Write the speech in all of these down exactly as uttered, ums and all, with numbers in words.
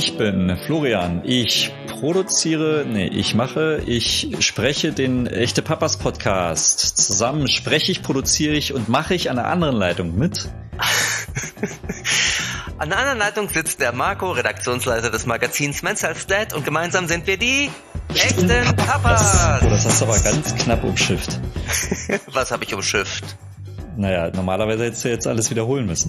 Ich bin Florian. Ich produziere, nee, ich mache, ich spreche den Echte Papas Podcast. Zusammen spreche ich, produziere ich und mache ich an der anderen Leitung mit. An der anderen Leitung sitzt der Marco, Redaktionsleiter des Magazins Men's Health Dad, und gemeinsam sind wir die Echten Papas. Oh, das hast du aber ganz knapp umschifft. Was habe ich umschifft? Naja, normalerweise hättest du jetzt alles wiederholen müssen.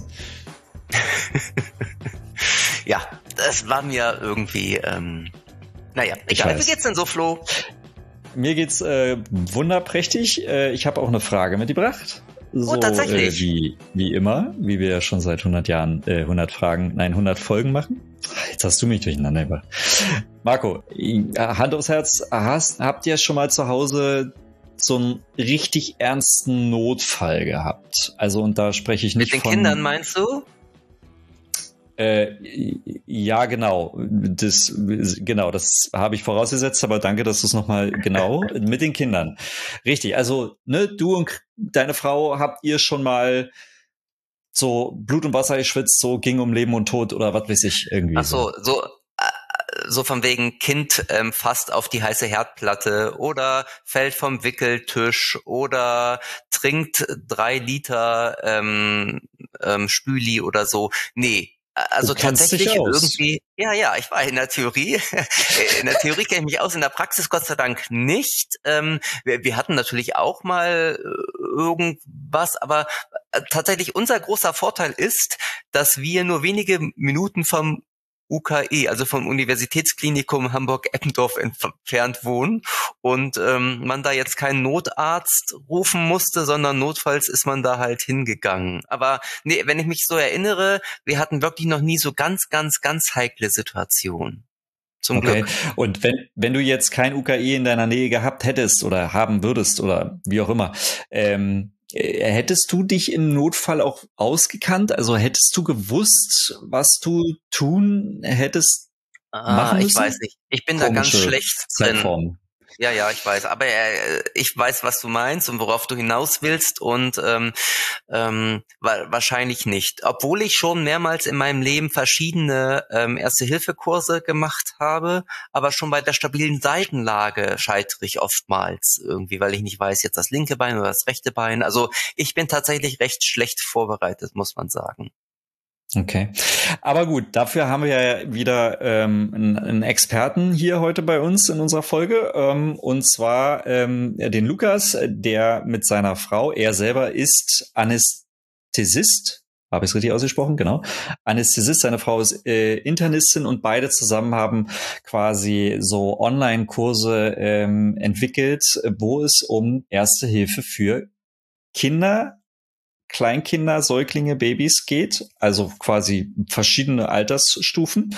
Ja, das war mir irgendwie, ähm, naja, egal. Wie geht's denn so, Flo? Mir geht's äh, wunderprächtig. Äh, ich habe auch eine Frage mitgebracht. So, oh, tatsächlich? Äh, wie, wie immer, wie wir ja schon seit hundert Jahren äh, hundert Fragen, nein, hundert Folgen machen. Jetzt hast du mich durcheinander gebracht. Marco, Hand aufs Herz, hast, habt ihr schon mal zu Hause so einen richtig ernsten Notfall gehabt? Also, und da spreche ich nicht von... Mit den Kindern, meinst du? Äh, ja, genau. Das, genau, das habe ich vorausgesetzt, aber danke, dass du es nochmal genau mit den Kindern. Richtig. Also, ne, du und deine Frau, habt ihr schon mal so Blut und Wasser geschwitzt, so ging um Leben und Tod oder was weiß ich irgendwie. Ach so, so, äh, so von wegen Kind ähm, fasst auf die heiße Herdplatte oder fällt vom Wickeltisch oder trinkt drei Liter ähm, ähm, Spüli oder so. Nee. Also tatsächlich irgendwie, ja, ja, ich war in der Theorie, in der Theorie kenne ich mich aus, in der Praxis Gott sei Dank nicht. Ähm, wir, wir hatten natürlich auch mal irgendwas, aber tatsächlich unser großer Vorteil ist, dass wir nur wenige Minuten vom U K E, also vom Universitätsklinikum Hamburg-Eppendorf entfernt wohnen und ähm, man da jetzt keinen Notarzt rufen musste, sondern notfalls ist man da halt hingegangen. Aber nee, wenn ich mich so erinnere, wir hatten wirklich noch nie so ganz, ganz, ganz heikle Situationen. Zum okay. Glück. Und wenn, wenn du jetzt kein U K E in deiner Nähe gehabt hättest oder haben würdest oder wie auch immer, ähm, hättest du dich im Notfall auch ausgekannt? Also hättest du gewusst, was du tun hättest ah, machen müssen? Ich weiß nicht. Ich bin Komische da ganz schlecht drin. Zeitformen. Ja, ja, ich weiß. Aber äh, ich weiß, was du meinst und worauf du hinaus willst und ähm, ähm, wa- wahrscheinlich nicht. Obwohl ich schon mehrmals in meinem Leben verschiedene ähm, Erste-Hilfe-Kurse gemacht habe, aber schon bei der stabilen Seitenlage scheitere ich oftmals irgendwie, weil ich nicht weiß, jetzt das linke Bein oder das rechte Bein. Also ich bin tatsächlich recht schlecht vorbereitet, muss man sagen. Okay, aber gut, dafür haben wir ja wieder ähm, einen, einen Experten hier heute bei uns in unserer Folge, ähm, und zwar ähm, den Lukas, der mit seiner Frau, er selber ist Anästhesist, habe ich es richtig ausgesprochen? Genau, Anästhesist, seine Frau ist äh, Internistin und beide zusammen haben quasi so Online-Kurse ähm, entwickelt, wo es um Erste Hilfe für Kinder, Kleinkinder, Säuglinge, Babys geht, also quasi verschiedene Altersstufen.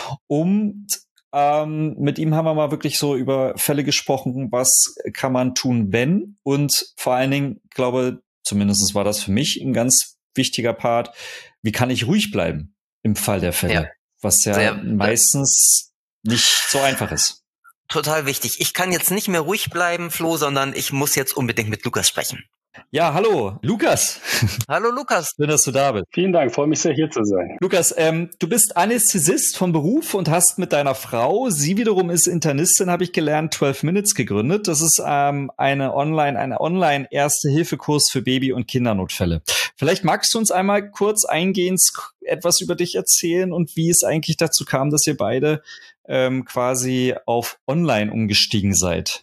Und ähm, mit ihm haben wir mal wirklich so über Fälle gesprochen, was kann man tun, wenn, und vor allen Dingen, glaube, zumindest war das für mich ein ganz wichtiger Part, wie kann ich ruhig bleiben im Fall der Fälle, ja, was ja sehr, meistens nicht so einfach ist. Total wichtig. Ich kann jetzt nicht mehr ruhig bleiben, Flo, sondern ich muss jetzt unbedingt mit Lukas sprechen. Ja, hallo, Lukas. Hallo, Lukas. Schön, dass du da bist. Vielen Dank, freue mich sehr, hier zu sein. Lukas, ähm, du bist Anästhesist vom Beruf und hast mit deiner Frau, sie wiederum ist Internistin, habe ich gelernt, zwölf Minutes gegründet. Das ist ähm, eine Online, eine Online-Erste-Hilfe-Kurs für Baby- und Kindernotfälle. Vielleicht magst du uns einmal kurz eingehend etwas über dich erzählen und wie es eigentlich dazu kam, dass ihr beide ähm, quasi auf Online umgestiegen seid.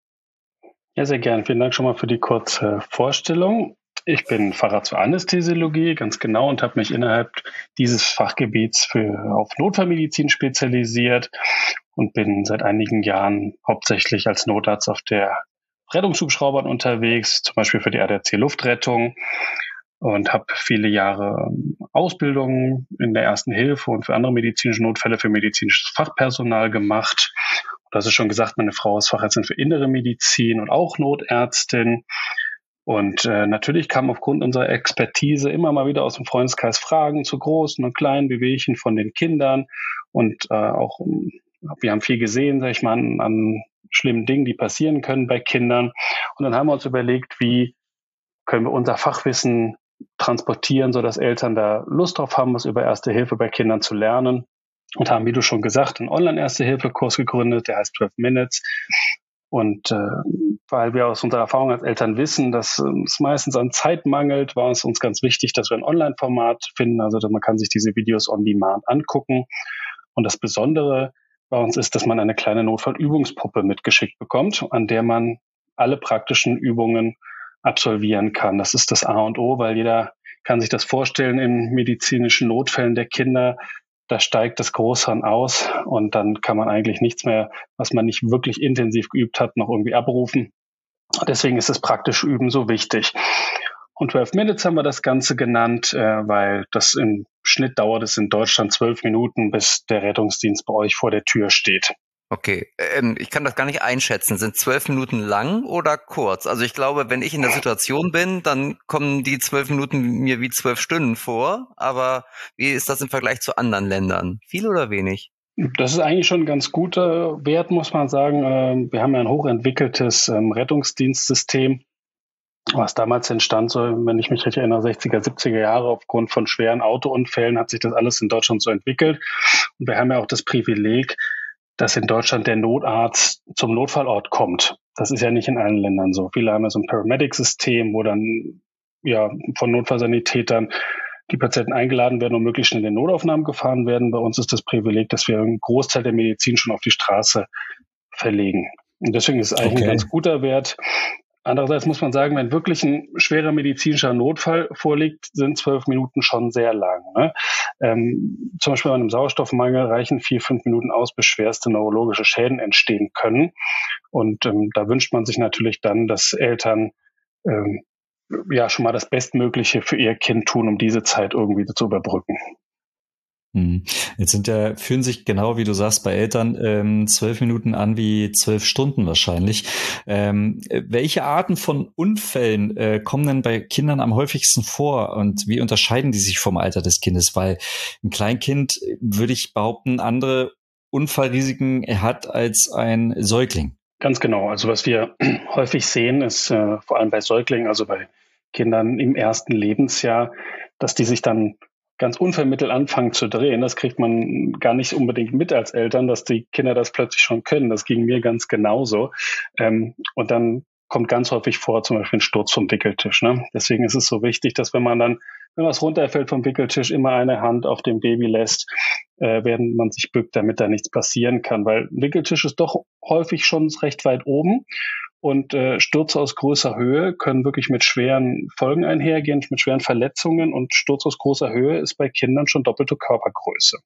Ja, sehr gern. Vielen Dank schon mal für die kurze Vorstellung. Ich bin Facharzt für Anästhesiologie, ganz genau, und habe mich innerhalb dieses Fachgebiets für, auf Notfallmedizin spezialisiert und bin seit einigen Jahren hauptsächlich als Notarzt auf der Rettungshubschraubern unterwegs, zum Beispiel für die A D A C Luftrettung, und habe viele Jahre Ausbildung in der Ersten Hilfe und für andere medizinische Notfälle für medizinisches Fachpersonal gemacht. Du hast es schon gesagt, meine Frau ist Fachärztin für innere Medizin und auch Notärztin. Und äh, natürlich kamen aufgrund unserer Expertise immer mal wieder aus dem Freundeskreis Fragen zu großen und kleinen Bewegchen von den Kindern. Und äh, auch, wir haben viel gesehen, sag ich mal, an, an schlimmen Dingen, die passieren können bei Kindern. Und dann haben wir uns überlegt, wie können wir unser Fachwissen transportieren, sodass Eltern da Lust drauf haben, was über Erste Hilfe bei Kindern zu lernen. und haben, wie du schon gesagt, einen Online-Erste-Hilfe-Kurs gegründet, der heißt zwölf Minutes. Und äh, weil wir aus unserer Erfahrung als Eltern wissen, dass äh, es meistens an Zeit mangelt, war es uns ganz wichtig, dass wir ein Online-Format finden, also dass man kann sich diese Videos on demand angucken. Und das Besondere bei uns ist, dass man eine kleine Notfallübungspuppe mitgeschickt bekommt, an der man alle praktischen Übungen absolvieren kann. Das ist das A und O, weil jeder kann sich das vorstellen in medizinischen Notfällen der Kinder. Da steigt das Großhirn aus und dann kann man eigentlich nichts mehr, was man nicht wirklich intensiv geübt hat, noch irgendwie abrufen. Deswegen ist das praktische Üben so wichtig. Und zwölf Minutes haben wir das Ganze genannt, äh, weil das im Schnitt dauert es in Deutschland zwölf Minuten, bis der Rettungsdienst bei euch vor der Tür steht. Okay, ähm, ich kann das gar nicht einschätzen. Sind zwölf Minuten lang oder kurz? Also ich glaube, wenn ich in der Situation bin, dann kommen die zwölf Minuten mir wie zwölf Stunden vor. Aber wie ist das im Vergleich zu anderen Ländern? Viel oder wenig? Das ist eigentlich schon ein ganz guter Wert, muss man sagen. Wir haben ja ein hochentwickeltes Rettungsdienstsystem, was damals entstand, so, wenn ich mich richtig erinnere, sechziger, siebziger Jahre, aufgrund von schweren Autounfällen hat sich das alles in Deutschland so entwickelt. Und wir haben ja auch das Privileg, dass in Deutschland der Notarzt zum Notfallort kommt. Das ist ja nicht in allen Ländern so. Viele haben ja so ein Paramedic-System, wo dann ja von Notfallsanitätern die Patienten eingeladen werden und möglichst schnell in den Notaufnahmen gefahren werden. Bei uns ist das Privileg, dass wir einen Großteil der Medizin schon auf die Straße verlegen. Und deswegen ist es eigentlich okay. Ein ganz guter Wert. Andererseits muss man sagen, wenn wirklich ein schwerer medizinischer Notfall vorliegt, sind zwölf Minuten schon sehr lang. Ne? Ähm, zum Beispiel bei einem Sauerstoffmangel reichen vier, fünf Minuten aus, bis schwerste neurologische Schäden entstehen können. Und ähm, da wünscht man sich natürlich dann, dass Eltern ähm, ja schon mal das Bestmögliche für ihr Kind tun, um diese Zeit irgendwie zu überbrücken. Jetzt sind ja, fühlen sich genau wie du sagst bei Eltern ähm, zwölf Minuten an wie zwölf Stunden wahrscheinlich. Ähm, welche Arten von Unfällen äh, kommen denn bei Kindern am häufigsten vor und wie unterscheiden die sich vom Alter des Kindes? Weil ein Kleinkind, würde ich behaupten, andere Unfallrisiken hat als ein Säugling. Ganz genau. Also was wir häufig sehen, ist äh, vor allem bei Säuglingen, also bei Kindern im ersten Lebensjahr, dass die sich dann ganz unvermittelt anfangen zu drehen. Das kriegt man gar nicht unbedingt mit als Eltern, dass die Kinder das plötzlich schon können. Das ging mir ganz genauso. Ähm, und dann kommt ganz häufig vor, zum Beispiel ein Sturz vom Wickeltisch. Ne? Deswegen ist es so wichtig, dass wenn man dann, wenn was runterfällt vom Wickeltisch, immer eine Hand auf dem Baby lässt, äh, während man sich bückt, damit da nichts passieren kann. Weil ein Wickeltisch ist doch häufig schon recht weit oben. Und äh, Stürze aus großer Höhe können wirklich mit schweren Folgen einhergehen, mit schweren Verletzungen. Und Sturz aus großer Höhe ist bei Kindern schon doppelte Körpergröße.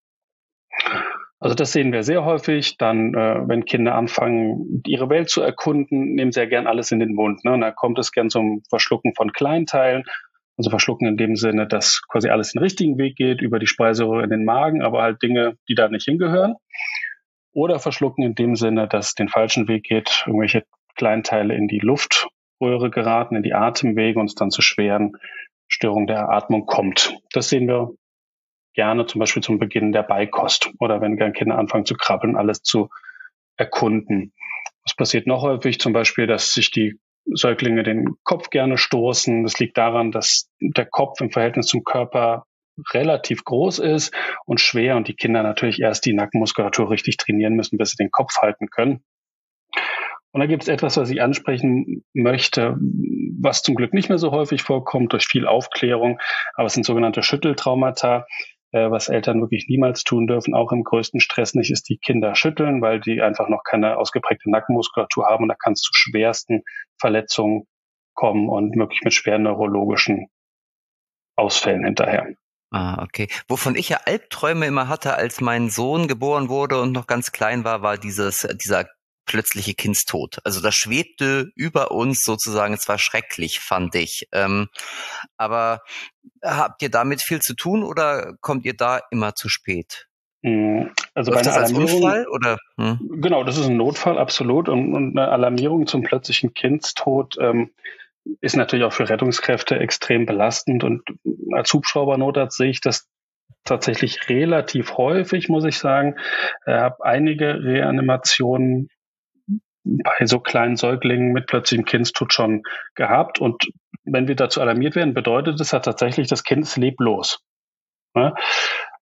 Also das sehen wir sehr häufig. Dann, äh, wenn Kinder anfangen, ihre Welt zu erkunden, nehmen sie ja gern alles in den Mund. Ne? Und da kommt es gern zum Verschlucken von Kleinteilen. Also verschlucken in dem Sinne, dass quasi alles den richtigen Weg geht, über die Speiseröhre in den Magen, aber halt Dinge, die da nicht hingehören. Oder verschlucken in dem Sinne, dass es den falschen Weg geht, irgendwelche Kleinteile in die Luftröhre geraten, in die Atemwege und es dann zu schweren Störungen der Atmung kommt. Das sehen wir gerne zum Beispiel zum Beginn der Beikost oder wenn Kinder anfangen zu krabbeln, alles zu erkunden. Was passiert noch häufig? Zum Beispiel, dass sich die Säuglinge den Kopf gerne stoßen. Das liegt daran, dass der Kopf im Verhältnis zum Körper relativ groß ist und schwer und die Kinder natürlich erst die Nackenmuskulatur richtig trainieren müssen, bis sie den Kopf halten können. Und da gibt es etwas, was ich ansprechen möchte, was zum Glück nicht mehr so häufig vorkommt durch viel Aufklärung, aber es sind sogenannte Schütteltraumata, äh, was Eltern wirklich niemals tun dürfen, auch im größten Stress nicht, ist die Kinder schütteln, weil die einfach noch keine ausgeprägte Nackenmuskulatur haben und da kann es zu schwersten Verletzungen kommen und wirklich mit schweren neurologischen Ausfällen hinterher. Ah, okay. Wovon ich ja Albträume immer hatte, als mein Sohn geboren wurde und noch ganz klein war, war dieses, dieser plötzliche Kindstod. Also das schwebte über uns sozusagen. Es war schrecklich, fand ich. Ähm, aber habt ihr damit viel zu tun oder kommt ihr da immer zu spät? Also bei einer Alarmierung, als Unfall, oder? Hm? Genau, das ist ein Notfall, absolut. Und, und eine Alarmierung zum plötzlichen Kindstod ähm, ist natürlich auch für Rettungskräfte extrem belastend. Und als Hubschraubernotarzt sehe ich das tatsächlich relativ häufig, muss ich sagen. Ich habe einige Reanimationen bei so kleinen Säuglingen mit plötzlichem Kindstod schon gehabt. Und wenn wir dazu alarmiert werden, bedeutet es ja tatsächlich, das Kind ist leblos. Ja?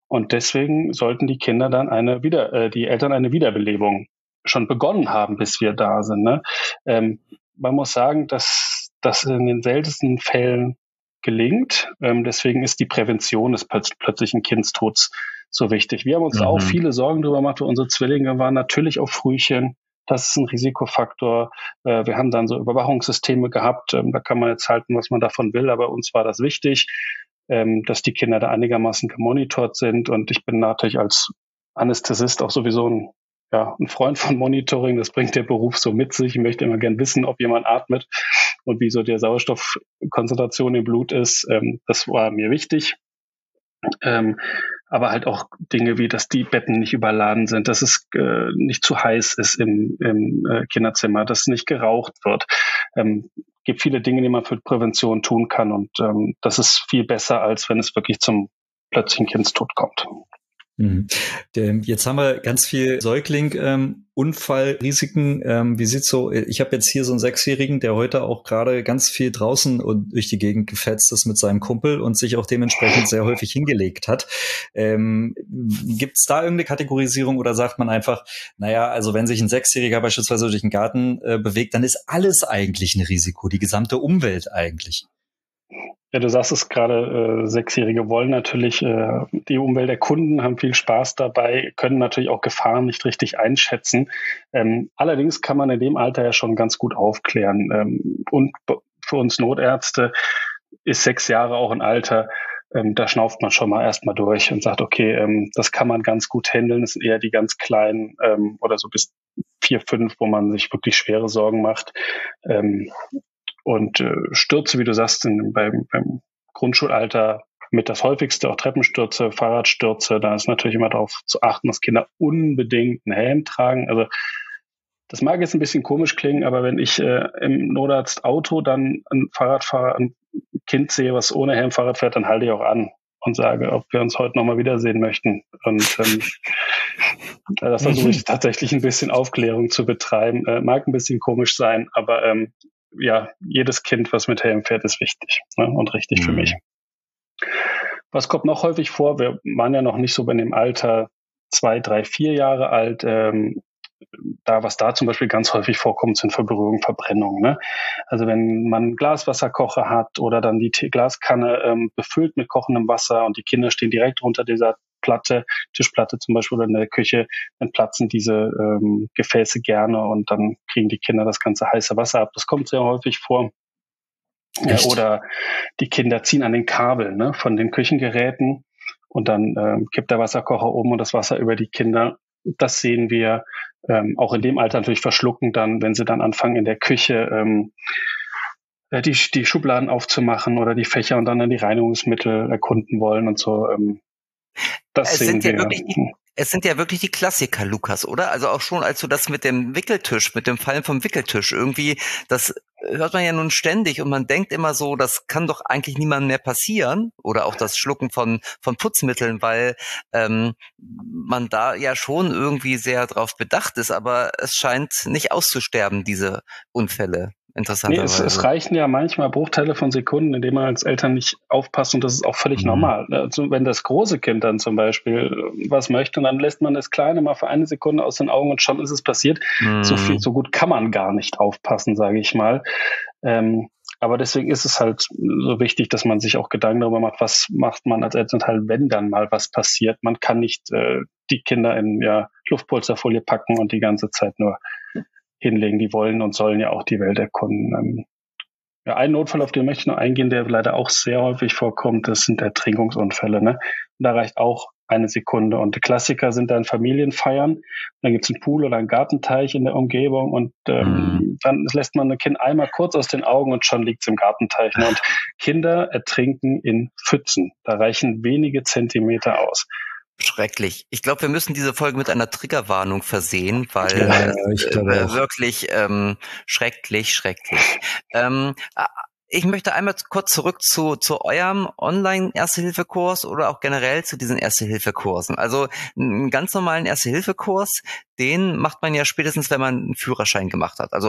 Und deswegen sollten die Kinder dann eine wieder, äh, die Eltern eine Wiederbelebung schon begonnen haben, bis wir da sind. Ne? Ähm, man muss sagen, dass das in den seltensten Fällen gelingt. Ähm, deswegen ist die Prävention des plötz- plötzlichen Kindstods so wichtig. Wir haben uns mhm. auch viele Sorgen darüber gemacht. Unsere Zwillinge waren natürlich auch Frühchen. Das ist ein Risikofaktor. Äh, wir haben dann so Überwachungssysteme gehabt. Ähm, da kann man jetzt halten, was man davon will. Aber uns war das wichtig, ähm, dass die Kinder da einigermaßen gemonitort sind. Und ich bin natürlich als Anästhesist auch sowieso ein, ja, ein Freund von Monitoring. Das bringt der Beruf so mit sich. Ich möchte immer gern wissen, ob jemand atmet und wie so der Sauerstoffkonzentration im Blut ist. Ähm, das war mir wichtig. Ähm, aber halt auch Dinge wie, dass die Betten nicht überladen sind, dass es äh, nicht zu heiß ist im, im äh, Kinderzimmer, dass nicht geraucht wird. Ähm, gibt viele Dinge, die man für Prävention tun kann und ähm, das ist viel besser, als wenn es wirklich zum plötzlichen Kindstod kommt. Mhm. Jetzt haben wir ganz viel Säugling, ähm, Unfallrisiken. Ähm, wie sieht's so? Ich habe jetzt hier so einen Sechsjährigen, der heute auch gerade ganz viel draußen und durch die Gegend gefetzt ist mit seinem Kumpel und sich auch dementsprechend sehr häufig hingelegt hat. Ähm, gibt's da irgendeine Kategorisierung oder sagt man einfach, naja, also wenn sich ein Sechsjähriger beispielsweise durch den Garten äh, bewegt, dann ist alles eigentlich ein Risiko, die gesamte Umwelt eigentlich? Ja, du sagst es gerade, äh, Sechsjährige wollen natürlich äh, die Umwelt erkunden, haben viel Spaß dabei, können natürlich auch Gefahren nicht richtig einschätzen. Ähm, allerdings kann man in dem Alter ja schon ganz gut aufklären. Ähm, und für uns Notärzte ist sechs Jahre auch ein Alter, ähm, da schnauft man schon mal erstmal durch und sagt, okay, ähm, das kann man ganz gut handeln. Das sind eher die ganz kleinen ähm, oder so bis vier, fünf, wo man sich wirklich schwere Sorgen macht. Ähm, Und äh, Stürze, wie du sagst, in, beim, beim Grundschulalter mit das häufigste, auch Treppenstürze, Fahrradstürze, da ist natürlich immer darauf zu achten, dass Kinder unbedingt einen Helm tragen. Also das mag jetzt ein bisschen komisch klingen, aber wenn ich äh, im Notarzt-Auto dann ein Fahrradfahrer, ein Kind sehe, was ohne Helm Fahrrad fährt, dann halte ich auch an und sage, ob wir uns heute nochmal wiedersehen möchten. Und ähm, da versuche ich tatsächlich ein bisschen Aufklärung zu betreiben. Äh, mag ein bisschen komisch sein, aber ähm, ja, jedes Kind, was mit Helm fährt, ist wichtig, ne, und richtig mhm. für mich. Was kommt noch häufig vor? Wir waren ja noch nicht so bei dem Alter zwei, drei, vier Jahre alt. Ähm, da, was da zum Beispiel ganz häufig vorkommt, sind Verbrühungen, Verbrennungen. Ne? Also wenn man einen Glaswasserkocher hat oder dann die T- Glaskanne ähm, befüllt mit kochendem Wasser und die Kinder stehen direkt unter dieser Platte, Tischplatte zum Beispiel oder in der Küche, dann platzen diese ähm, Gefäße gerne und dann kriegen die Kinder das ganze heiße Wasser ab. Das kommt sehr häufig vor. Ja, oder die Kinder ziehen an den Kabeln, ne, von den Küchengeräten und dann ähm, kippt der Wasserkocher um und das Wasser über die Kinder. Das sehen wir ähm, auch in dem Alter natürlich verschlucken dann, wenn sie dann anfangen in der Küche ähm, die, die Schubladen aufzumachen oder die Fächer und dann dann die Reinigungsmittel erkunden wollen und so. Ähm, das es sehen sind ja wir. Wirklich die, es sind ja wirklich die Klassiker, Lukas, oder? Also auch schon, als du das mit dem Wickeltisch, mit dem Fallen vom Wickeltisch irgendwie, das hört man ja nun ständig und man denkt immer so, das kann doch eigentlich niemandem mehr passieren oder auch das Schlucken von von Putzmitteln, weil ähm, man da ja schon irgendwie sehr drauf bedacht ist, aber es scheint nicht auszusterben, diese Unfälle. Nee, es, es reichen ja manchmal Bruchteile von Sekunden, in denen man als Eltern nicht aufpasst und das ist auch völlig mhm. normal. Also wenn das große Kind dann zum Beispiel was möchte, dann lässt man das Kleine mal für eine Sekunde aus den Augen und schon ist es passiert. Mhm. So viel, so gut kann man gar nicht aufpassen, sage ich mal. Ähm, aber deswegen ist es halt so wichtig, dass man sich auch Gedanken darüber macht, was macht man als Elternteil, wenn dann mal was passiert. Man kann nicht äh, die Kinder in ja, Luftpolsterfolie packen und die ganze Zeit nur hinlegen. Die wollen und sollen ja auch die Welt erkunden. Ähm, ja, ein Notfall, auf den möchte ich noch eingehen, der leider auch sehr häufig vorkommt, das sind Ertrinkungsunfälle. Ne? Und da reicht auch eine Sekunde. Und die Klassiker sind dann Familienfeiern. Dann gibt es einen Pool oder einen Gartenteich in der Umgebung und ähm, mhm. dann lässt man ein Kind einmal kurz aus den Augen und schon liegt es im Gartenteich. Ne? Und Kinder ertrinken in Pfützen. Da reichen wenige Zentimeter aus. Schrecklich. Ich glaube, wir müssen diese Folge mit einer Triggerwarnung versehen, weil ja, ich äh, äh, wirklich ähm, schrecklich, schrecklich. Ähm, ich möchte einmal kurz zurück zu zu eurem Online-Erste-Hilfe-Kurs oder auch generell zu diesen Erste-Hilfe-Kursen. Also einen ganz normalen Erste-Hilfe-Kurs, den macht man ja spätestens, wenn man einen Führerschein gemacht hat. Also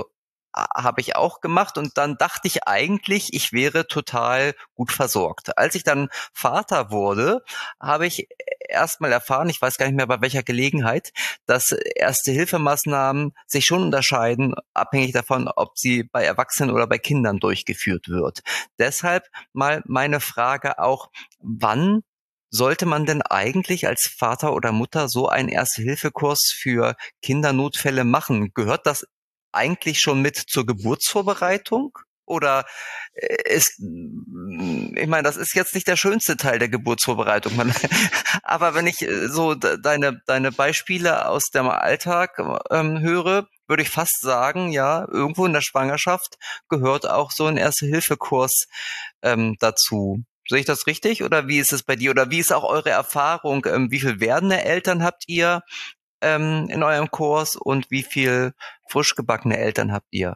habe ich auch gemacht und dann dachte ich eigentlich, ich wäre total gut versorgt. Als ich dann Vater wurde, habe ich erstmal erfahren, ich weiß gar nicht mehr bei welcher Gelegenheit, dass Erste-Hilfemaßnahmen sich schon unterscheiden, abhängig davon, ob sie bei Erwachsenen oder bei Kindern durchgeführt wird. Deshalb mal meine Frage auch, wann sollte man denn eigentlich als Vater oder Mutter so einen Erste-Hilfe-Kurs für Kindernotfälle machen? Gehört das eigentlich schon mit zur Geburtsvorbereitung? Oder ist, ich meine, das ist jetzt nicht der schönste Teil der Geburtsvorbereitung. Man, aber wenn ich so deine, deine Beispiele aus dem Alltag ähm, höre, würde ich fast sagen, ja, irgendwo in der Schwangerschaft gehört auch so ein Erste-Hilfe-Kurs ähm, dazu. Sehe ich das richtig? Oder wie ist es bei dir? Oder wie ist auch eure Erfahrung? Ähm, wie viel werdende Eltern habt ihr ähm, in eurem Kurs und wie viel frisch gebackene Eltern habt ihr?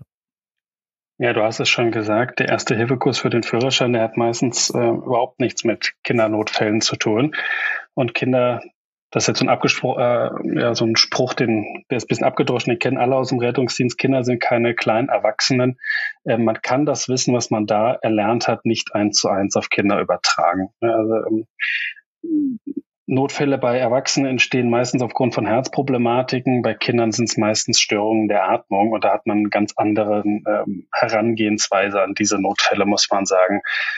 Ja, du hast es schon gesagt, der Erste-Hilfe-Kurs für den Führerschein, der hat meistens äh, überhaupt nichts mit Kindernotfällen zu tun. Und Kinder, das ist jetzt so ein, Abgespro- äh, ja, so ein Spruch, den, der ist ein bisschen abgedroschen, den kennen alle aus dem Rettungsdienst. Kinder sind keine kleinen Erwachsenen. Äh, man kann das Wissen, was man da erlernt hat, nicht eins zu eins auf Kinder übertragen. Also ähm, Notfälle bei Erwachsenen entstehen meistens aufgrund von Herzproblematiken. Bei Kindern sind es meistens Störungen der Atmung und da hat man eine ganz andere ähm, Herangehensweise an diese Notfälle, muss man sagen.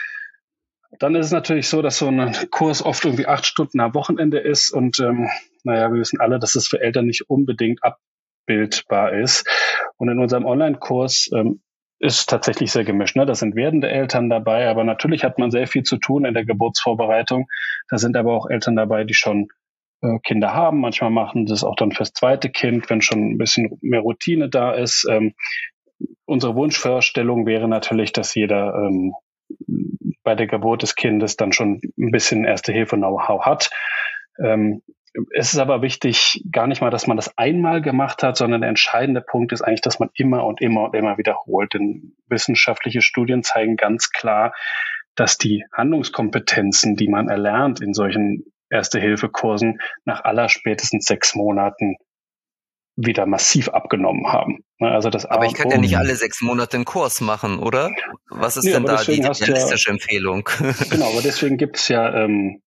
Dann ist es natürlich so, dass so ein Kurs oft irgendwie acht Stunden am Wochenende ist und ähm, naja, wir wissen alle, dass es für Eltern nicht unbedingt abbildbar ist. Und in unserem Online-Kurs ähm, ist tatsächlich sehr gemischt. Ne? Da sind werdende Eltern dabei, aber natürlich hat man sehr viel zu tun in der Geburtsvorbereitung. Da sind aber auch Eltern dabei, die schon äh, Kinder haben. Manchmal machen das auch dann fürs zweite Kind, wenn schon ein bisschen mehr Routine da ist. Ähm, unsere Wunschvorstellung wäre natürlich, dass jeder ähm, bei der Geburt des Kindes dann schon ein bisschen Erste-Hilfe-Know-how hat. Ähm, Es ist aber wichtig, gar nicht mal, dass man das einmal gemacht hat, sondern der entscheidende Punkt ist eigentlich, dass man immer und immer und immer wiederholt. Denn wissenschaftliche Studien zeigen ganz klar, dass die Handlungskompetenzen, die man erlernt in solchen Erste-Hilfe-Kursen, nach allerspätestens sechs Monaten wieder massiv abgenommen haben. Also das aber ich kann ja nicht alle sechs Monate einen Kurs machen, oder? Was ist nee, denn da die realistische ja, Empfehlung? Genau, aber deswegen gibt es ja ähm,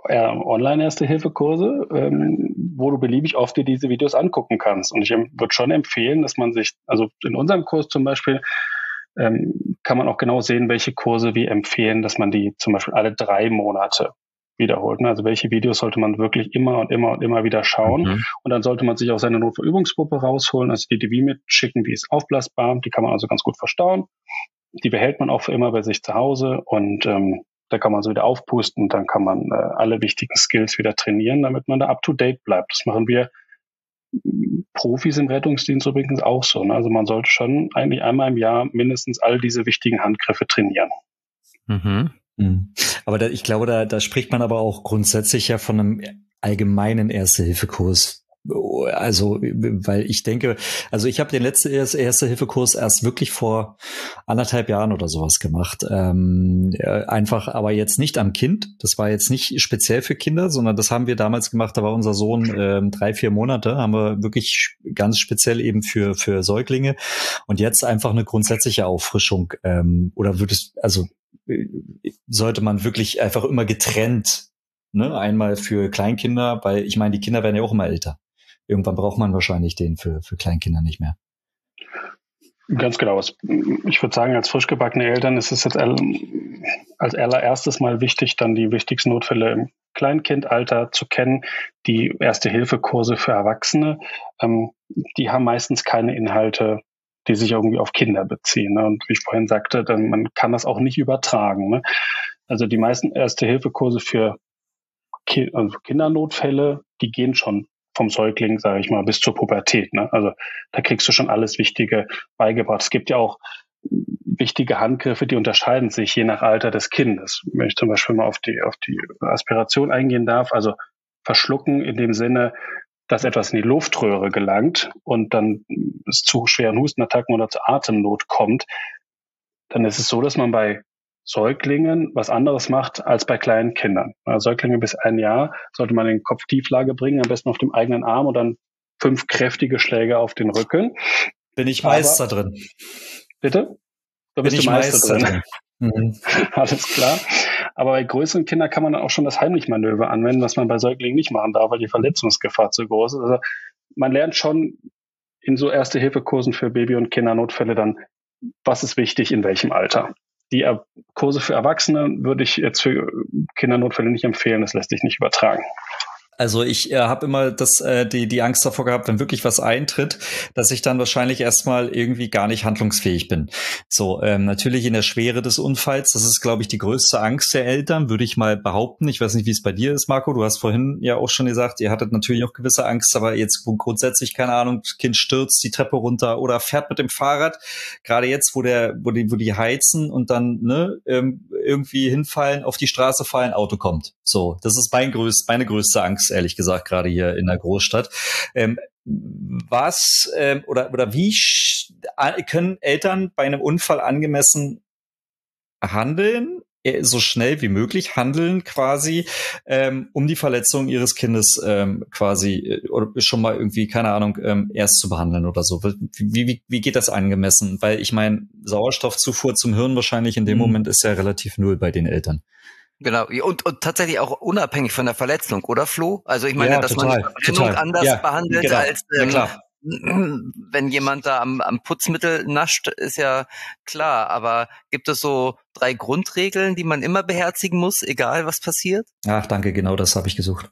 Online-Erste-Hilfe-Kurse, ähm, wo du beliebig oft dir diese Videos angucken kannst. Und ich würde schon empfehlen, dass man sich, also in unserem Kurs zum Beispiel, ähm, kann man auch genau sehen, welche Kurse wir empfehlen, dass man die zum Beispiel alle drei Monate wiederholt. Also welche Videos sollte man wirklich immer und immer und immer wieder schauen. Mhm. Und dann sollte man sich auch seine Notfallübungsgruppe rausholen, also die D V mitschicken, die ist aufblasbar, die kann man also ganz gut verstauen. Die behält man auch für immer bei sich zu Hause und ähm, da kann man so wieder aufpusten und dann kann man äh, alle wichtigen Skills wieder trainieren, damit man da up-to-date bleibt. Das machen wir Profis im Rettungsdienst übrigens auch so. Ne? Also man sollte schon eigentlich einmal im Jahr mindestens all diese wichtigen Handgriffe trainieren. Mhm. Aber da, ich glaube, da, da spricht man aber auch grundsätzlich ja von einem allgemeinen Erste-Hilfe-Kurs. Also, weil ich denke, also ich habe den letzten Erste-Hilfe-Kurs erst wirklich vor anderthalb Jahren oder sowas gemacht. Ähm, einfach, aber jetzt nicht am Kind. Das war jetzt nicht speziell für Kinder, sondern das haben wir damals gemacht. Da war unser Sohn ähm, drei, vier Monate, haben wir wirklich ganz speziell eben für für Säuglinge. Und jetzt einfach eine grundsätzliche Auffrischung. Ähm, oder würdest, also sollte man wirklich einfach immer getrennt, ne, einmal für Kleinkinder, weil ich meine, die Kinder werden ja auch immer älter. Irgendwann braucht man wahrscheinlich den für, für Kleinkinder nicht mehr. Ganz genau. Ich würde sagen, als frisch gebackene Eltern ist es jetzt als allererstes mal wichtig, dann die wichtigsten Notfälle im Kleinkindalter zu kennen. Die Erste-Hilfe-Kurse für Erwachsene, ähm, die haben meistens keine Inhalte, die sich irgendwie auf Kinder beziehen. Ne? Und wie ich vorhin sagte, dann, man kann das auch nicht übertragen. Ne? Also die meisten Erste-Hilfe-Kurse für Ki- also Kindernotfälle, die gehen schon vom Säugling, sage ich mal, bis zur Pubertät. Ne? Also da kriegst du schon alles Wichtige beigebracht. Es gibt ja auch wichtige Handgriffe, die unterscheiden sich je nach Alter des Kindes. Wenn ich zum Beispiel mal auf die, auf die Aspiration eingehen darf, also verschlucken in dem Sinne, dass etwas in die Luftröhre gelangt und dann es zu schweren Hustenattacken oder zu Atemnot kommt, dann ist es so, dass man bei Säuglingen was anderes macht als bei kleinen Kindern. Also Säuglinge bis ein Jahr sollte man in Kopftieflage bringen, am besten auf dem eigenen Arm und dann fünf kräftige Schläge auf den Rücken. Bin ich Meister Aber, drin. Bitte? Da bist Bin du ich Meister, Meister drin. drin. Mhm. Alles klar. Aber bei größeren Kindern kann man dann auch schon das Heimlich-Manöver anwenden, was man bei Säuglingen nicht machen darf, weil die Verletzungsgefahr zu groß ist. Also man lernt schon in so Erste-Hilfe-Kursen für Baby- und Kindernotfälle dann, was ist wichtig, in welchem Alter. Die Kurse für Erwachsene würde ich jetzt für Kindernotfälle nicht empfehlen, das lässt sich nicht übertragen. Also ich äh, habe immer das äh, die die Angst davor gehabt, wenn wirklich was eintritt, dass ich dann wahrscheinlich erstmal irgendwie gar nicht handlungsfähig bin. So ähm, natürlich in der Schwere des Unfalls, das ist, glaube ich, die größte Angst der Eltern, würde ich mal behaupten. Ich weiß nicht, wie es bei dir ist, Marco. Du hast vorhin ja auch schon gesagt, ihr hattet natürlich auch gewisse Angst, aber jetzt grundsätzlich keine Ahnung, das Kind stürzt die Treppe runter oder fährt mit dem Fahrrad. Gerade jetzt, wo der wo die wo die heizen und dann ne ähm, irgendwie hinfallen, auf die Straße fallen, Auto kommt. So, das ist mein größt meine größte Angst, ehrlich gesagt, gerade hier in der Großstadt. Ähm, was ähm, oder oder wie sch- können Eltern bei einem Unfall angemessen handeln, äh, so schnell wie möglich handeln quasi, ähm, um die Verletzung ihres Kindes ähm, quasi äh, oder schon mal irgendwie, keine Ahnung, ähm, erst zu behandeln oder so? Wie, wie, wie geht das angemessen? Weil ich meine, Sauerstoffzufuhr zum Hirn wahrscheinlich in dem mhm. Moment ist ja relativ null bei den Eltern. Genau, und, und tatsächlich auch unabhängig von der Verletzung, oder Flo? Also ich meine, ja, dass total, man die Verbrennung total. anders ja, behandelt genau. als ähm, ja, wenn jemand da am, am Putzmittel nascht, ist ja klar. Aber gibt es so drei Grundregeln, die man immer beherzigen muss, egal was passiert? Ach, danke, genau das habe ich gesucht.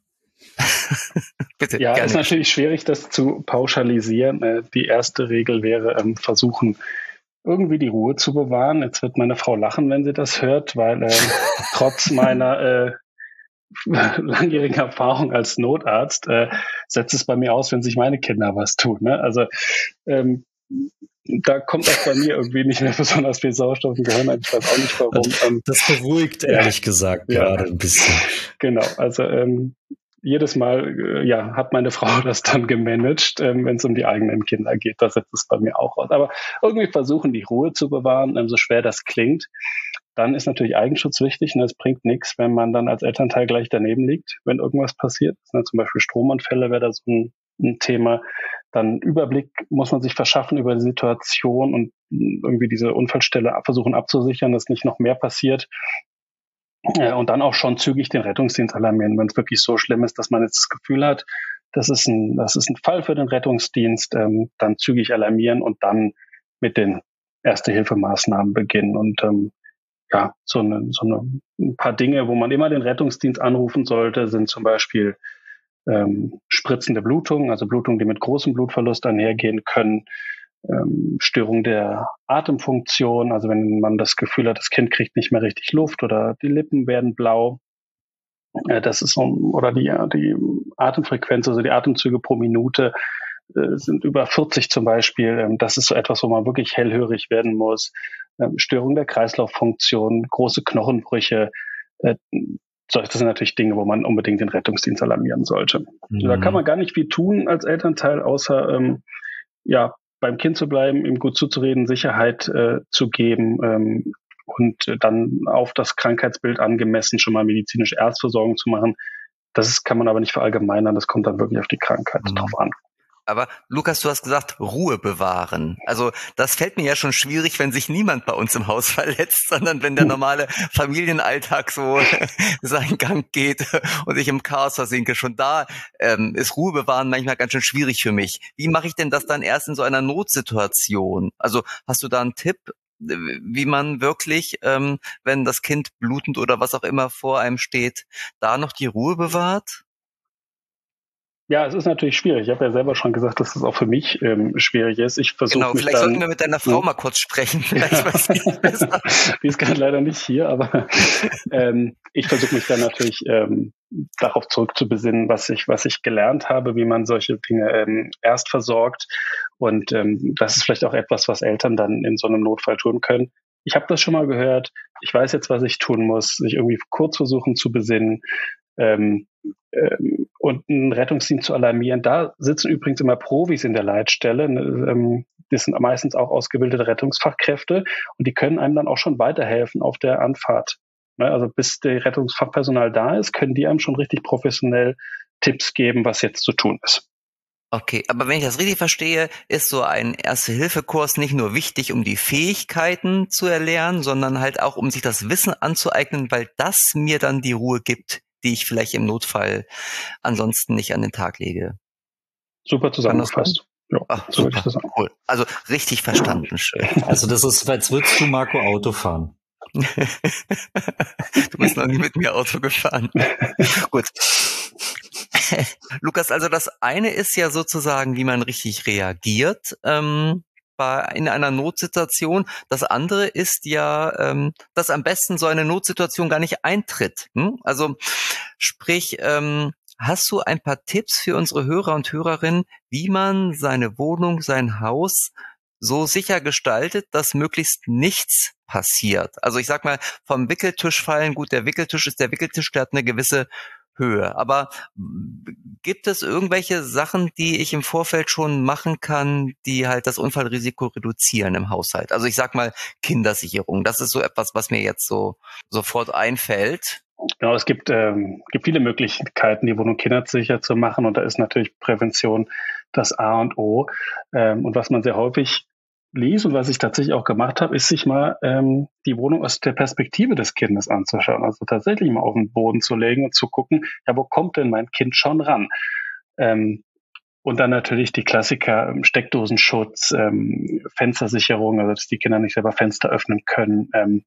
Bitte, ja, gerne. Ist natürlich schwierig, das zu pauschalisieren. Die erste Regel wäre, ähm, versuchen, irgendwie die Ruhe zu bewahren. Jetzt wird meine Frau lachen, wenn sie das hört, weil äh, trotz meiner äh, langjährigen Erfahrung als Notarzt äh, setzt es bei mir aus, wenn sich meine Kinder was tun. Ne? Also ähm, da kommt auch bei mir irgendwie nicht mehr besonders viel Sauerstoff im Gehirn ein. Ich weiß auch nicht warum. Ähm, das beruhigt ehrlich ja, gesagt ja, gerade ein bisschen. Genau, also ähm, jedes Mal äh, ja, hat meine Frau das dann gemanagt, ähm, wenn es um die eigenen Kinder geht. Da setzt es bei mir auch aus. Aber irgendwie versuchen, die Ruhe zu bewahren, ähm, so schwer das klingt. Dann ist natürlich Eigenschutz wichtig. Und es bringt nichts, wenn man dann als Elternteil gleich daneben liegt, wenn irgendwas passiert. Ne, zum Beispiel Stromunfälle wäre da so ein, ein Thema. Dann Überblick muss man sich verschaffen über die Situation und irgendwie diese Unfallstelle versuchen abzusichern, dass nicht noch mehr passiert. Und dann auch schon zügig den Rettungsdienst alarmieren, wenn es wirklich so schlimm ist, dass man jetzt das Gefühl hat, das ist ein, das ist ein Fall für den Rettungsdienst, ähm, dann zügig alarmieren und dann mit den Erste-Hilfe-Maßnahmen beginnen. Und ähm, ja, so, eine, so eine, ein paar Dinge, wo man immer den Rettungsdienst anrufen sollte, sind zum Beispiel ähm, spritzende Blutungen, also Blutungen, die mit großem Blutverlust einhergehen können, Ähm, Störung der Atemfunktion, also wenn man das Gefühl hat, das Kind kriegt nicht mehr richtig Luft oder die Lippen werden blau, äh, das ist so, oder die, die Atemfrequenz, also die Atemzüge pro Minute äh, sind über vierzig zum Beispiel. Ähm, das ist so etwas, wo man wirklich hellhörig werden muss. Ähm, Störung der Kreislauffunktion, große Knochenbrüche, äh, das sind natürlich Dinge, wo man unbedingt den Rettungsdienst alarmieren sollte. Mhm. Da kann man gar nicht viel tun als Elternteil, außer ähm, ja, beim Kind zu bleiben, ihm gut zuzureden, Sicherheit äh, zu geben ähm, und äh, dann auf das Krankheitsbild angemessen schon mal medizinische Erstversorgung zu machen. Das kann man aber nicht verallgemeinern, das kommt dann wirklich auf die Krankheit mhm. drauf an. Aber Lukas, du hast gesagt, Ruhe bewahren. Also das fällt mir ja schon schwierig, wenn sich niemand bei uns im Haus verletzt, sondern wenn der normale Familienalltag so seinen Gang geht und ich im Chaos versinke. Schon da ähm, ist Ruhe bewahren manchmal ganz schön schwierig für mich. Wie mache ich denn das dann erst in so einer Notsituation? Also hast du da einen Tipp, wie man wirklich, ähm, wenn das Kind blutend oder was auch immer vor einem steht, da noch die Ruhe bewahrt? Ja, es ist natürlich schwierig. Ich habe ja selber schon gesagt, dass es auch für mich ähm, schwierig ist. Ich versuche genau, mich vielleicht dann, sollten wir mit deiner Frau hm? mal kurz sprechen. Vielleicht weiß ich besser. Die ist gerade leider nicht hier, aber ähm, ich versuche mich dann natürlich ähm, darauf zurückzubesinnen, was ich was ich gelernt habe, wie man solche Dinge ähm, erst versorgt. Und ähm, das ist vielleicht auch etwas, was Eltern dann in so einem Notfall tun können. Ich habe das schon mal gehört. Ich weiß jetzt, was ich tun muss. Sich irgendwie kurz versuchen zu besinnen. Ähm, ähm, und einen Rettungsdienst zu alarmieren. Da sitzen übrigens immer Profis in der Leitstelle. Ähm, das sind meistens auch ausgebildete Rettungsfachkräfte und die können einem dann auch schon weiterhelfen auf der Anfahrt. Ne? Also bis der Rettungsfachpersonal da ist, können die einem schon richtig professionell Tipps geben, was jetzt zu tun ist. Okay, aber wenn ich das richtig verstehe, ist so ein Erste-Hilfe-Kurs nicht nur wichtig, um die Fähigkeiten zu erlernen, sondern halt auch, um sich das Wissen anzueignen, weil das mir dann die Ruhe gibt, die ich vielleicht im Notfall ansonsten nicht an den Tag lege. Super zusammengefasst. Ja, Ach, so super, cool. Also richtig verstanden, schön. Also das ist, als würdest du, Marco, Auto fahren. Du bist noch nie mit mir Auto gefahren. Gut. Lukas, also das eine ist ja sozusagen, wie man richtig reagiert ähm, bei, in einer Notsituation. Das andere ist ja, ähm, dass am besten so eine Notsituation gar nicht eintritt. Hm? Also sprich, ähm, hast du ein paar Tipps für unsere Hörer und Hörerinnen, wie man seine Wohnung, sein Haus so sicher gestaltet, dass möglichst nichts passiert? Also ich sag mal, vom Wickeltisch fallen, gut, der Wickeltisch ist der Wickeltisch, der hat eine gewisse Höhe. Aber gibt es irgendwelche Sachen, die ich im Vorfeld schon machen kann, die halt das Unfallrisiko reduzieren im Haushalt? Also ich sag mal Kindersicherung. Das ist so etwas, was mir jetzt so sofort einfällt. Genau, es gibt, ähm, gibt viele Möglichkeiten, die Wohnung kindersicher zu machen. Und da ist natürlich Prävention das A und O. Ähm, und was man sehr häufig liest und was ich tatsächlich auch gemacht habe, ist sich mal ähm, die Wohnung aus der Perspektive des Kindes anzuschauen. Also tatsächlich mal auf den Boden zu legen und zu gucken, ja, wo kommt denn mein Kind schon ran? Ähm, und dann natürlich die Klassiker, Steckdosenschutz, ähm, Fenstersicherung, also dass die Kinder nicht selber Fenster öffnen können, ähm,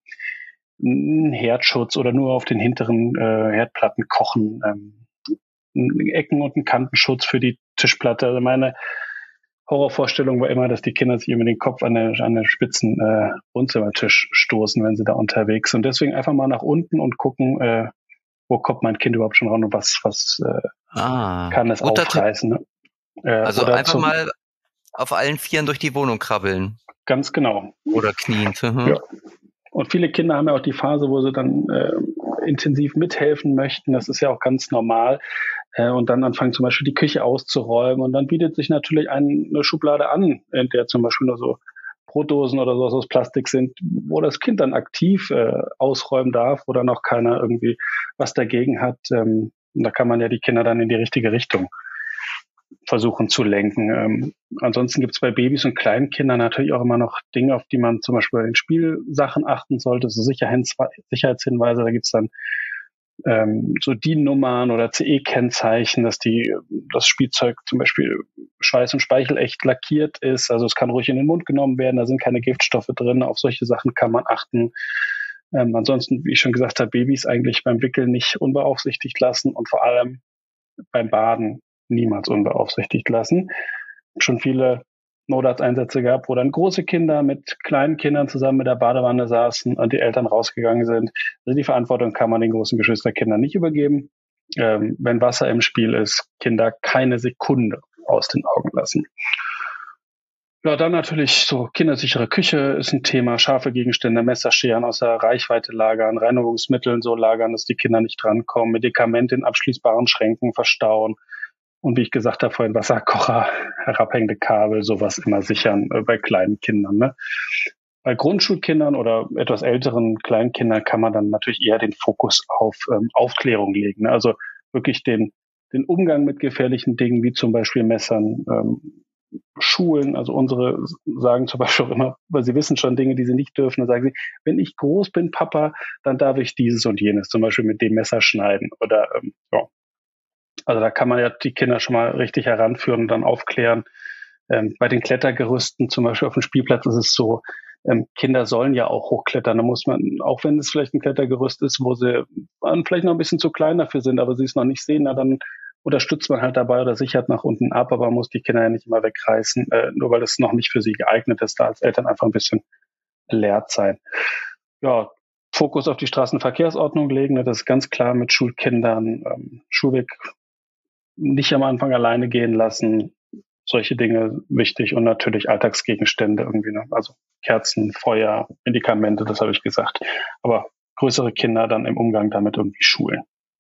Herdschutz oder nur auf den hinteren äh, Herdplatten kochen, ähm, Ecken- und einen Kantenschutz für die Tischplatte. Also meine Horrorvorstellung war immer, dass die Kinder sich immer den Kopf an der, an der spitzen äh, Wohnzimmertisch stoßen, wenn sie da unterwegs sind. Und deswegen einfach mal nach unten und gucken, äh, wo kommt mein Kind überhaupt schon ran und was, was äh, ah, kann es aufreißen. Ne? Äh, also oder einfach zum, mal auf allen Vieren durch die Wohnung krabbeln. Ganz genau. Oder kniend. Mhm. Ja. Und viele Kinder haben ja auch die Phase, wo sie dann äh, intensiv mithelfen möchten. Das ist ja auch ganz normal. Äh, und dann anfangen zum Beispiel die Küche auszuräumen. Und dann bietet sich natürlich eine Schublade an, in der zum Beispiel nur so Brotdosen oder sowas aus Plastik sind, wo das Kind dann aktiv äh, ausräumen darf, wo dann auch keiner irgendwie was dagegen hat. Ähm, und da kann man ja die Kinder dann in die richtige Richtung versuchen zu lenken. Ähm, ansonsten gibt es bei Babys und Kleinkindern natürlich auch immer noch Dinge, auf die man zum Beispiel bei den Spielsachen achten sollte, so Sicherheits- Sicherheitshinweise. Da gibt es dann ähm, so D I N-Nummern oder C E-Kennzeichen, dass die das Spielzeug zum Beispiel Schweiß und Speichel echt lackiert ist. Also es kann ruhig in den Mund genommen werden, da sind keine Giftstoffe drin. Auf solche Sachen kann man achten. Ähm, ansonsten, wie ich schon gesagt habe, Babys eigentlich beim Wickeln nicht unbeaufsichtigt lassen und vor allem beim Baden niemals unbeaufsichtigt lassen. Schon viele Notarzteinsätze gehabt, wo dann große Kinder mit kleinen Kindern zusammen mit der Badewanne saßen und die Eltern rausgegangen sind. Also die Verantwortung kann man den großen Geschwisterkindern nicht übergeben. Ähm, wenn Wasser im Spiel ist, Kinder keine Sekunde aus den Augen lassen. Ja, dann natürlich so kindersichere Küche ist ein Thema, scharfe Gegenstände, Messer, Scheren außer Reichweite lagern, Reinigungsmitteln so lagern, dass die Kinder nicht drankommen, Medikamente in abschließbaren Schränken verstauen. Und wie ich gesagt habe, vorhin Wasserkocher, herabhängende Kabel, sowas immer sichern äh, bei kleinen Kindern. Ne? Bei Grundschulkindern oder etwas älteren Kleinkindern kann man dann natürlich eher den Fokus auf ähm, Aufklärung legen. Ne? Also wirklich den, den Umgang mit gefährlichen Dingen, wie zum Beispiel Messern, ähm, Schulen. Also unsere sagen zum Beispiel auch immer, weil sie wissen schon Dinge, die sie nicht dürfen, dann sagen sie, wenn ich groß bin, Papa, dann darf ich dieses und jenes, zum Beispiel mit dem Messer schneiden oder ähm, ja. Also da kann man ja die Kinder schon mal richtig heranführen und dann aufklären. Ähm, bei den Klettergerüsten, zum Beispiel auf dem Spielplatz, ist es so, ähm, Kinder sollen ja auch hochklettern. Da muss man, auch wenn es vielleicht ein Klettergerüst ist, wo sie vielleicht noch ein bisschen zu klein dafür sind, aber sie es noch nicht sehen, na, dann unterstützt man halt dabei oder sichert nach unten ab, aber man muss die Kinder ja nicht immer wegreißen, äh, nur weil es noch nicht für sie geeignet ist, da als Eltern einfach ein bisschen alert sein. Ja, Fokus auf die Straßenverkehrsordnung legen, ne, das ist ganz klar mit Schulkindern, ähm, Schulweg nicht am Anfang alleine gehen lassen, solche Dinge wichtig und natürlich Alltagsgegenstände irgendwie, ne? Also Kerzen, Feuer, Medikamente, das habe ich gesagt. Aber größere Kinder dann im Umgang damit irgendwie schulen.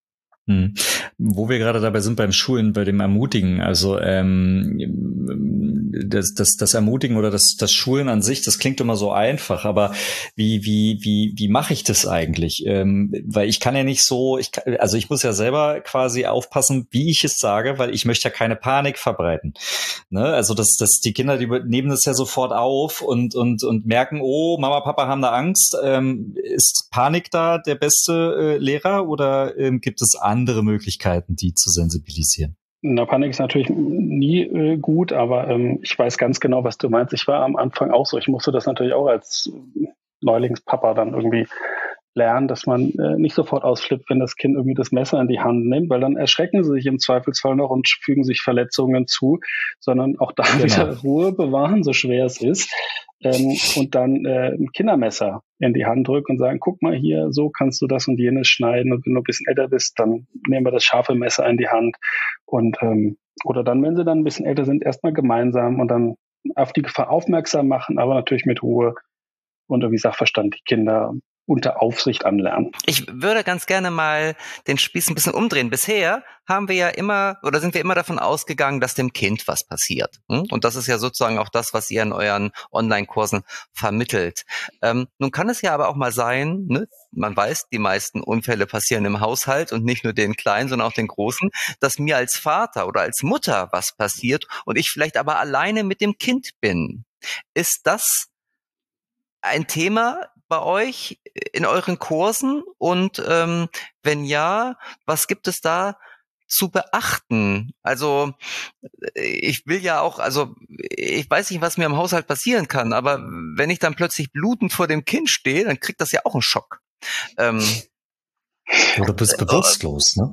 Hm. Wo wir gerade dabei sind beim Schulen, bei dem Ermutigen, also ähm, das, das, das Ermutigen oder das, das Schulen an sich, das klingt immer so einfach, aber wie wie wie wie mache ich das eigentlich? Ähm, weil ich kann ja nicht so, ich kann, also ich muss ja selber quasi aufpassen, wie ich es sage, weil ich möchte ja keine Panik verbreiten. Ne? Also das, das die Kinder, die nehmen das ja sofort auf und und und merken, oh, Mama, Papa haben da Angst. Ähm, ist Panik da der beste äh, Lehrer oder ähm, gibt es andere Möglichkeiten, die zu sensibilisieren? Na, Panik ist natürlich nie äh, gut, aber ähm, ich weiß ganz genau, was du meinst. Ich war am Anfang auch so. Ich musste das natürlich auch als Neulingspapa dann irgendwie lernen, dass man äh, nicht sofort ausflippt, wenn das Kind irgendwie das Messer in die Hand nimmt, weil dann erschrecken sie sich im Zweifelsfall noch und fügen sich Verletzungen zu, sondern auch da genau. wieder Ruhe bewahren, so schwer es ist. Ähm, und dann äh, ein Kindermesser in die Hand drücken und sagen, guck mal hier, so kannst du das und jenes schneiden und wenn du ein bisschen älter bist, dann nehmen wir das scharfe Messer in die Hand und ähm, oder dann, wenn sie dann ein bisschen älter sind, erstmal gemeinsam und dann auf die Gefahr aufmerksam machen, aber natürlich mit Ruhe und irgendwie Sachverstand die Kinder unter Aufsicht anlernen. Ich würde ganz gerne mal den Spieß ein bisschen umdrehen. Bisher haben wir ja immer oder sind wir immer davon ausgegangen, dass dem Kind was passiert. Und das ist ja sozusagen auch das, was ihr in euren Online-Kursen vermittelt. Ähm, nun kann es ja aber auch mal sein, ne? Man weiß, die meisten Unfälle passieren im Haushalt und nicht nur den kleinen, sondern auch den großen, dass mir als Vater oder als Mutter was passiert und ich vielleicht aber alleine mit dem Kind bin. Ist das ein Thema bei euch in euren Kursen? Und ähm, wenn ja, was gibt es da zu beachten? Also ich will ja auch, also ich weiß nicht, was mir im Haushalt passieren kann, aber wenn ich dann plötzlich blutend vor dem Kind stehe, dann kriegt das ja auch einen Schock. Ähm, Oder bist bewusstlos, ne?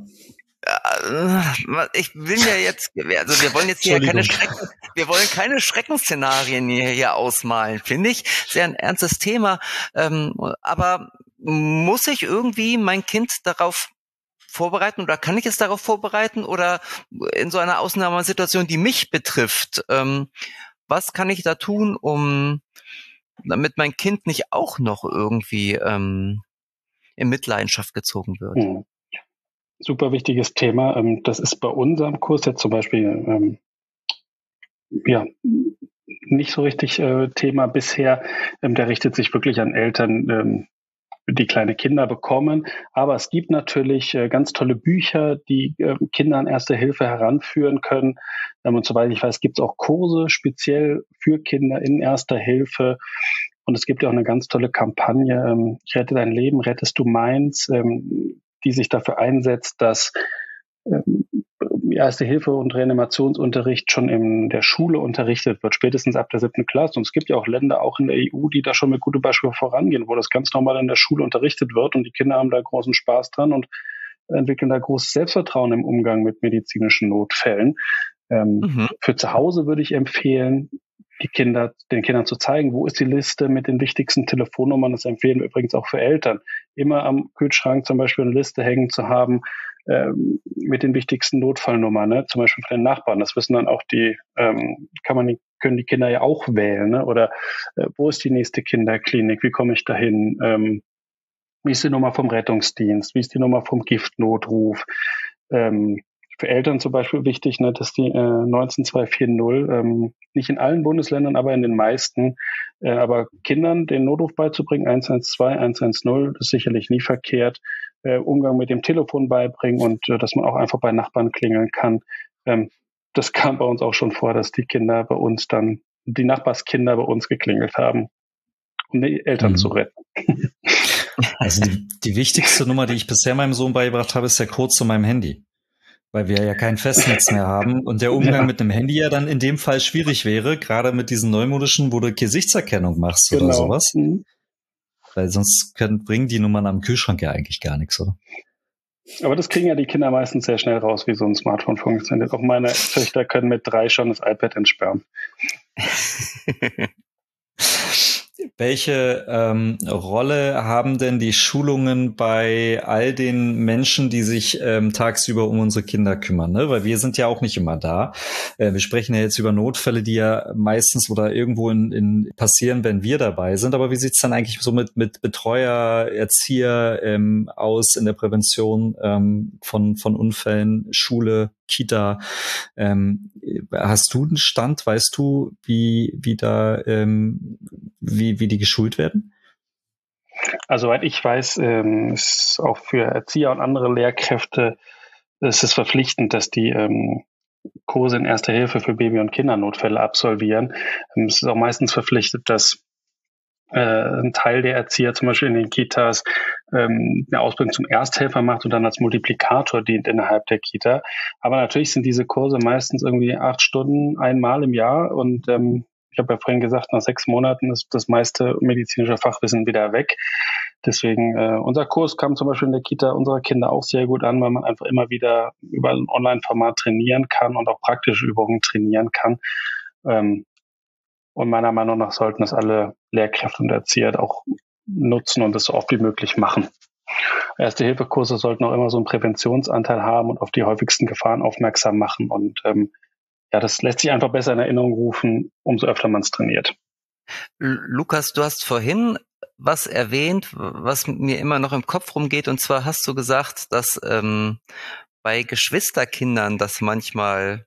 Ich will ja jetzt, also wir wollen jetzt hier keine Schrecken, wir wollen keine Schreckensszenarien hier, hier ausmalen, finde ich. Sehr ein ernstes Thema. Ähm, aber muss ich irgendwie mein Kind darauf vorbereiten oder kann ich es darauf vorbereiten oder in so einer Ausnahmesituation, die mich betrifft, ähm, was kann ich da tun, um, damit mein Kind nicht auch noch irgendwie ähm, in Mitleidenschaft gezogen wird? Hm. Super wichtiges Thema. Das ist bei unserem Kurs jetzt zum Beispiel ähm, ja nicht so richtig äh, Thema bisher. Ähm, der richtet sich wirklich an Eltern, ähm, die kleine Kinder bekommen. Aber es gibt natürlich äh, ganz tolle Bücher, die äh, Kinder an Erste Hilfe heranführen können. Ähm, und soweit ich weiß, gibt es auch Kurse speziell für Kinder in Erster Hilfe. Und es gibt ja auch eine ganz tolle Kampagne, ähm, Ich rette dein Leben, rettest du meins, ähm, die sich dafür einsetzt, dass ähm, Erste Hilfe und Reanimationsunterricht schon in der Schule unterrichtet wird, spätestens ab der siebten Klasse. Und es gibt ja auch Länder, auch in der E U, die da schon mit gutem Beispiel vorangehen, wo das ganz normal in der Schule unterrichtet wird und die Kinder haben da großen Spaß dran und entwickeln da großes Selbstvertrauen im Umgang mit medizinischen Notfällen. Ähm, mhm. Für zu Hause würde ich empfehlen, die Kinder, den Kindern zu zeigen, wo ist die Liste mit den wichtigsten Telefonnummern. Das empfehlen wir übrigens auch für Eltern. Immer am Kühlschrank zum Beispiel eine Liste hängen zu haben ähm, mit den wichtigsten Notfallnummern, ne? Zum Beispiel von den Nachbarn. Das wissen dann auch die, ähm, kann man, können die Kinder ja auch wählen, ne? Oder äh, wo ist die nächste Kinderklinik? Wie komme ich dahin? Ähm, wie ist die Nummer vom Rettungsdienst? Wie ist die Nummer vom Giftnotruf? Ähm, Für Eltern zum Beispiel wichtig, ne, dass die äh, neunzehn zwei vier null, ähm, nicht in allen Bundesländern, aber in den meisten, äh, aber Kindern den Notruf beizubringen, eins eins zwei, eins eins null, das ist sicherlich nie verkehrt, äh, Umgang mit dem Telefon beibringen und äh, dass man auch einfach bei Nachbarn klingeln kann. Ähm, das kam bei uns auch schon vor, dass die Kinder bei uns dann, die Nachbarskinder bei uns geklingelt haben, um die Eltern mhm. zu retten. Also die, die wichtigste Nummer, die ich bisher meinem Sohn beigebracht habe, ist der Code zu meinem Handy. Weil wir ja kein Festnetz mehr haben und der Umgang ja. mit einem Handy ja dann in dem Fall schwierig wäre, gerade mit diesen neumodischen, wo du Gesichtserkennung machst genau. oder sowas. Mhm. Weil sonst können, bringen die Nummern am Kühlschrank ja eigentlich gar nichts, oder? Aber das kriegen ja die Kinder meistens sehr schnell raus, wie so ein Smartphone funktioniert. Auch meine Töchter können mit drei schon das iPad entsperren. welche ähm, Rolle haben denn die Schulungen bei all den Menschen, die sich ähm, tagsüber um unsere Kinder kümmern? Ne? Weil wir sind ja auch nicht immer da. Äh, wir sprechen ja jetzt über Notfälle, die ja meistens oder irgendwo in, in passieren, wenn wir dabei sind. Aber wie sieht's dann eigentlich so mit, mit Betreuer, Erzieher ähm, aus in der Prävention ähm, von, von Unfällen, Schule, Kita? Ähm, hast du einen Stand? Weißt du, wie, wie da, ähm, wie, wie die geschult werden? Also, soweit ich weiß, ähm, ist auch für Erzieher und andere Lehrkräfte ist es verpflichtend, dass die ähm, Kurse in Erster Hilfe für Baby- und Kindernotfälle absolvieren. Ähm, es ist auch meistens verpflichtet, dass äh, ein Teil der Erzieher zum Beispiel in den Kitas ähm, eine Ausbildung zum Ersthelfer macht und dann als Multiplikator dient innerhalb der Kita. Aber natürlich sind diese Kurse meistens irgendwie acht Stunden einmal im Jahr und ähm, ich habe ja vorhin gesagt, nach sechs Monaten ist das meiste medizinische Fachwissen wieder weg. Deswegen, äh, unser Kurs kam zum Beispiel in der Kita unserer Kinder auch sehr gut an, weil man einfach immer wieder über ein Online-Format trainieren kann und auch praktische Übungen trainieren kann. Ähm, und meiner Meinung nach sollten das alle Lehrkräfte und Erzieher auch nutzen und das so oft wie möglich machen. Erste-Hilfe-Kurse sollten auch immer so einen Präventionsanteil haben und auf die häufigsten Gefahren aufmerksam machen. Und ähm, ja, das lässt sich einfach besser in Erinnerung rufen, umso öfter man es trainiert. Lukas, du hast vorhin was erwähnt, was mir immer noch im Kopf rumgeht. Und zwar hast du gesagt, dass ähm, bei Geschwisterkindern das manchmal